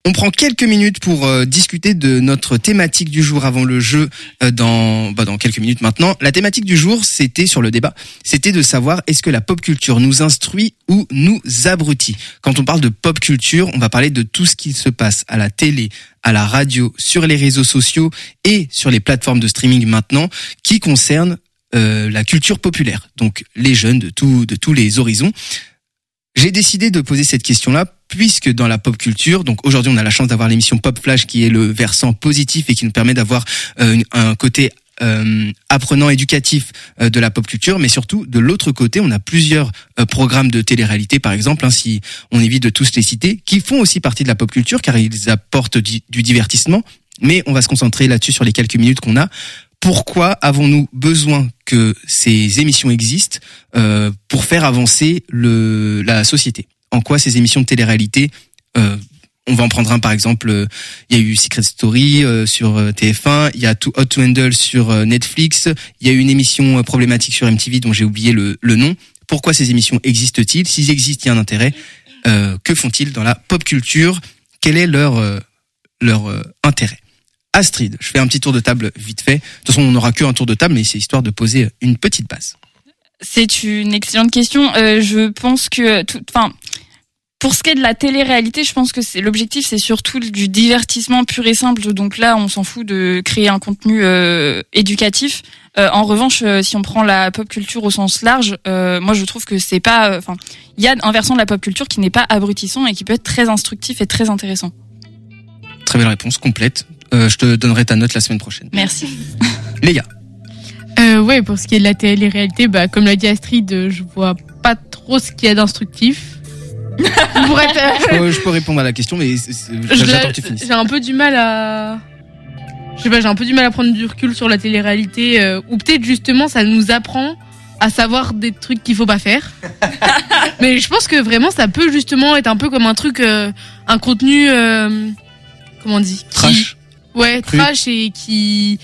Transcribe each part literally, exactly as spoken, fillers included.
On prend quelques minutes pour euh, discuter de notre thématique du jour avant le jeu euh, dans bah, dans quelques minutes maintenant. La thématique du jour, c'était sur le débat, c'était de savoir est-ce que la pop culture nous instruit ou nous abrutit. Quand on parle de pop culture, on va parler de tout ce qui se passe à la télé, à la radio, sur les réseaux sociaux et sur les plateformes de streaming maintenant qui concernent euh, la culture populaire. Donc les jeunes de tout de tous les horizons. J'ai décidé de poser cette question-là puisque dans la pop culture, donc aujourd'hui on a la chance d'avoir l'émission Pop Flash qui est le versant positif et qui nous permet d'avoir euh, un côté euh, apprenant, éducatif euh, de la pop culture, mais surtout de l'autre côté on a plusieurs euh, programmes de télé-réalité par exemple, hein, si on évite de tous les citer, qui font aussi partie de la pop culture car ils apportent du, du divertissement, mais on va se concentrer là-dessus sur les quelques minutes qu'on a. Pourquoi avons-nous besoin que ces émissions existent euh, pour faire avancer le, la société ? En quoi ces émissions de télé-réalité, euh, on va en prendre un par exemple, euh, il y a eu Secret Story euh, sur euh, T F un, il y a Too Hot to Handle sur euh, Netflix, il y a eu une émission euh, problématique sur M T V dont j'ai oublié le, le nom. Pourquoi ces émissions existent-ils ? S'ils existent, il y a un intérêt. Euh, que font-ils dans la pop culture ? Quel est leur, euh, leur euh, intérêt ? Astrid, je fais un petit tour de table vite fait. De toute façon, on n'aura qu'un tour de table, mais c'est histoire de poser une petite base. C'est une excellente question. Euh, je pense que, enfin, pour ce qui est de la télé-réalité, je pense que c'est l'objectif, c'est surtout du divertissement pur et simple. Donc là, on s'en fout de créer un contenu euh, éducatif. Euh, en revanche, euh, si on prend la pop culture au sens large, euh, moi je trouve que c'est pas, enfin, euh, il y a un versant de la pop culture qui n'est pas abrutissant et qui peut être très instructif et très intéressant. Très belle réponse, complète. Euh, je te donnerai ta note la semaine prochaine. Merci. Léa. Euh, ouais, pour ce qui est de la télé-réalité, bah, comme l'a dit Astrid, euh, je vois pas trop ce qu'il y a d'instructif. pour être, euh... je, peux, je peux répondre à la question, mais c'est, c'est, je j'attends que tu finisses. J'ai un peu du mal à, je sais pas, j'ai un peu du mal à prendre du recul sur la télé-réalité, euh, ou peut-être justement ça nous apprend à savoir des trucs qu'il faut pas faire. Mais je pense que vraiment ça peut justement être un peu comme un truc, euh, un contenu, euh, comment on dit, trash. Qui, ouais, Cru. trash et qui,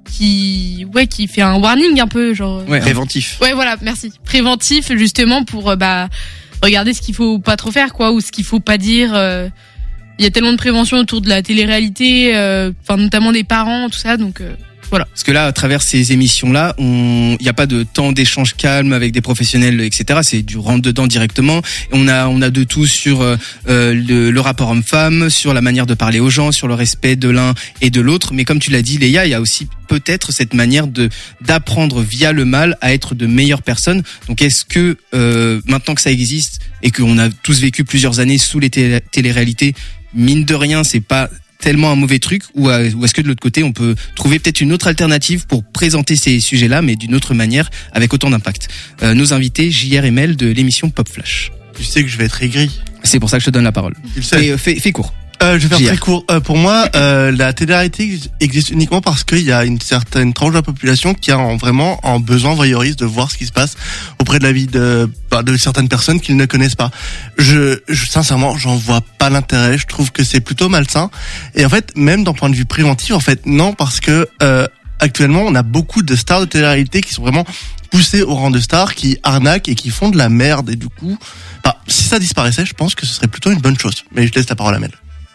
qui, ouais, qui fait un warning un peu, genre. Ouais, préventif. Ouais, voilà, merci. Préventif, justement, pour, euh, bah, regarder ce qu'il faut pas trop faire, quoi, ou ce qu'il faut pas dire. Euh, il y a tellement de prévention autour de la télé-réalité, euh, enfin, notamment des parents, tout ça, donc, euh, voilà. Parce que là, à travers ces émissions-là, on, il n'y a pas de temps d'échange calme avec des professionnels, et cetera. C'est du rentre dedans directement. Et on a, on a de tout sur euh, le, le rapport homme-femme, sur la manière de parler aux gens, sur le respect de l'un et de l'autre. Mais comme tu l'as dit, Léa, il y a aussi peut-être cette manière de d'apprendre via le mal à être de meilleures personnes. Donc, est-ce que euh, maintenant que ça existe et qu'on a tous vécu plusieurs années sous les télé- télé-réalités, mine de rien, c'est pas tellement un mauvais truc, ou, à, ou est-ce que de l'autre côté on peut trouver peut-être une autre alternative pour présenter ces sujets-là mais d'une autre manière avec autant d'impact. Euh, nos invités J R et Mel de l'émission Pop Flash. Tu sais que je vais être aigri. C'est pour ça que je te donne la parole. Tu le sais. Et, euh, fais, fais court. Euh, je vais faire J R. très court. Euh, pour moi, euh, la télé-réalité existe uniquement parce qu'il y a une certaine tranche de la population qui a en, vraiment en besoin voyeuriste de voir ce qui se passe auprès de la vie de, bah, de certaines personnes qu'ils ne connaissent pas. Je, je sincèrement, j'en vois pas l'intérêt. Je trouve que c'est plutôt malsain. Et en fait, même d'un point de vue préventif, en fait, non, parce que euh, actuellement, on a beaucoup de stars de télé-réalité qui sont vraiment poussées au rang de stars, qui arnaquent et qui font de la merde. Et du coup, bah, si ça disparaissait, je pense que ce serait plutôt une bonne chose. Mais je laisse la parole à Mel.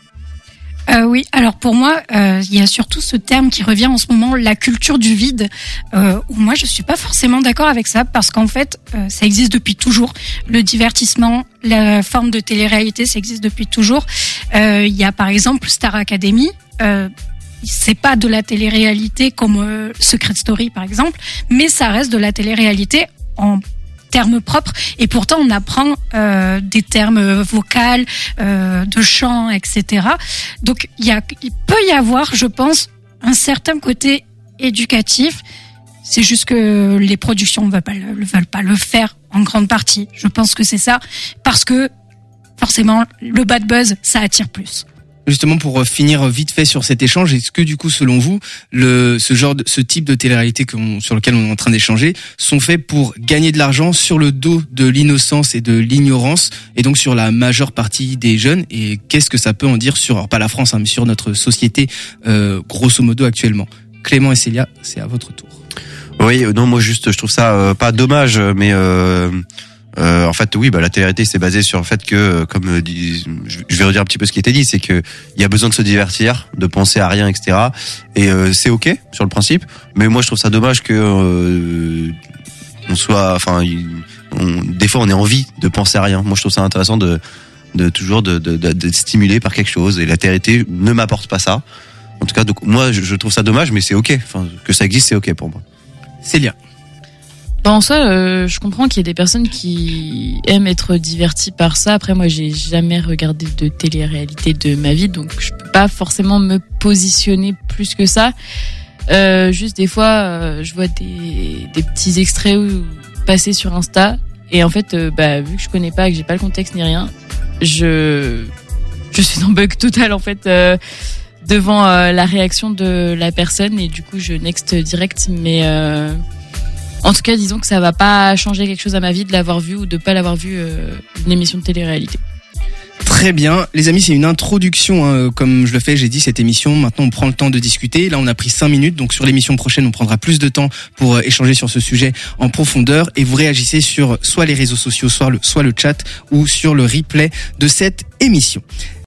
Euh, oui, alors pour moi, euh, il y a surtout ce terme qui revient en ce moment, la culture du vide, euh, où moi je suis pas forcément d'accord avec ça, parce qu'en fait, euh, ça existe depuis toujours. Le divertissement, la forme de télé-réalité, ça existe depuis toujours. Euh, il y a par exemple Star Academy, euh, c'est pas de la télé-réalité comme euh, Secret Story par exemple, mais ça reste de la télé-réalité en termes propres, et pourtant on apprend euh, des termes vocaux, euh, de chant, et cetera. Donc il y a, il peut y avoir, je pense, un certain côté éducatif. C'est juste que les productions ne veulent pas le, veulent pas le faire en grande partie. Je pense que c'est ça, parce que forcément le bad buzz, ça attire plus. Justement, pour finir vite fait sur cet échange, est-ce que du coup, selon vous, le ce genre, de, ce type de télé-réalité qu'on, sur lequel on est en train d'échanger, sont faits pour gagner de l'argent sur le dos de l'innocence et de l'ignorance, et donc sur la majeure partie des jeunes? Et qu'est-ce que ça peut en dire sur, alors pas la France, hein, mais sur notre société, euh, grosso modo actuellement? Clément et Célia, c'est à votre tour. Oui, non, moi juste, je trouve ça euh, pas dommage, mais euh, Euh, en fait, oui, bah la télé-réalité c'est basé sur le fait que, comme euh, dit, je vais redire un petit peu ce qui était dit, c'est que il y a besoin de se divertir, de penser à rien, et cetera. Et euh, c'est ok sur le principe, mais moi je trouve ça dommage que euh, on soit, enfin, on, des fois on ait envie de penser à rien. Moi je trouve ça intéressant de, de toujours de, de, de, d'être stimulé par quelque chose. Et la télé-réalité ne m'apporte pas ça. En tout cas, donc moi je, je trouve ça dommage, mais c'est ok. Enfin, que ça existe, c'est ok pour moi. Célia. Bah en soi, euh, je comprends qu'il y ait des personnes qui aiment être diverties par ça. Après, moi, j'ai jamais regardé de télé-réalité de ma vie, donc je peux pas forcément me positionner plus que ça. Euh, juste des fois, euh, je vois des, des petits extraits où, passés sur Insta, et en fait, euh, bah vu que je connais pas, que j'ai pas le contexte ni rien, je je suis en bug total en fait euh, devant euh, la réaction de la personne, et du coup, je next direct, mais euh, en tout cas, disons que ça va pas changer quelque chose à ma vie de l'avoir vu ou de pas l'avoir vu euh, une émission de télé-réalité. Très bien, les amis, c'est une introduction, hein, comme je le fais, j'ai dit cette émission. Maintenant, on prend le temps de discuter. Là, on a pris cinq minutes, donc sur l'émission prochaine, on prendra plus de temps pour euh, échanger sur ce sujet en profondeur. Et vous réagissez sur soit les réseaux sociaux, soit le, soit le chat, ou sur le replay de cette émission.